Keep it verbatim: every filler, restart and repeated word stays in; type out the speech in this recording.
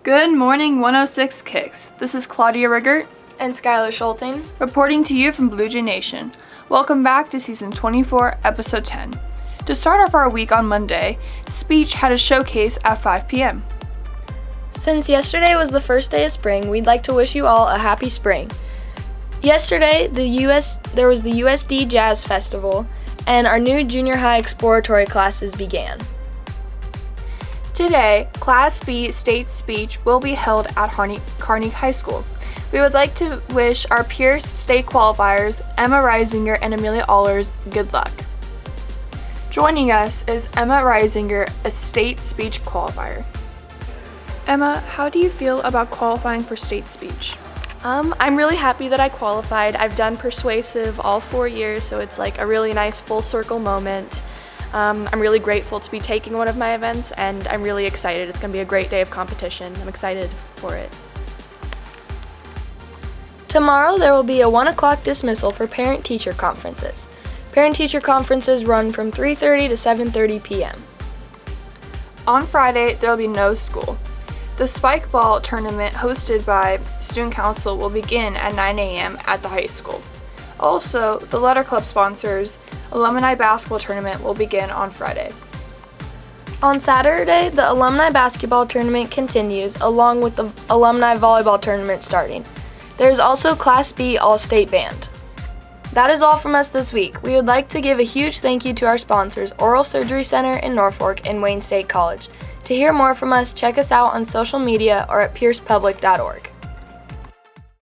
Good morning, one oh six Kicks. This is Claudia Riggert and Skylar Schulting reporting to you from Blue Jay Nation. Welcome back to season twenty-four, episode ten. To start off our week on Monday, Speech had a showcase at five p.m. Since yesterday was the first day of spring, we'd like to wish you all a happy spring. Yesterday, the U S there was the U S D Jazz Festival, and our new junior high exploratory classes began. Today, Class B state speech will be held at Harney, Carnegie High School. We would like to wish our Pierce state qualifiers, Emma Reisinger and Amelia Allers, good luck. Joining us is Emma Reisinger, a state speech qualifier. Emma, how do you feel about qualifying for state speech? Um, I'm really happy that I qualified. I've done persuasive all four years, so it's like a really nice full circle moment. Um, I'm really grateful to be taking one of my events, and I'm really excited. It's going to be a great day of competition. I'm excited for it. Tomorrow there will be a one o'clock dismissal for parent-teacher conferences. Parent-teacher conferences run from three thirty to seven thirty p.m. On Friday, there will be no school. The Spike Ball tournament hosted by Student Council will begin at nine a.m. at the high school. Also, the Letter Club sponsors Alumni Basketball Tournament will begin on Friday. On Saturday, the Alumni Basketball Tournament continues, along with the Alumni Volleyball Tournament starting. There is also Class B All-State Band. That is all from us this week. We would like to give a huge thank you to our sponsors, Oral Surgery Center in Norfolk and Wayne State College. To hear more from us, check us out on social media or at pierce public dot org.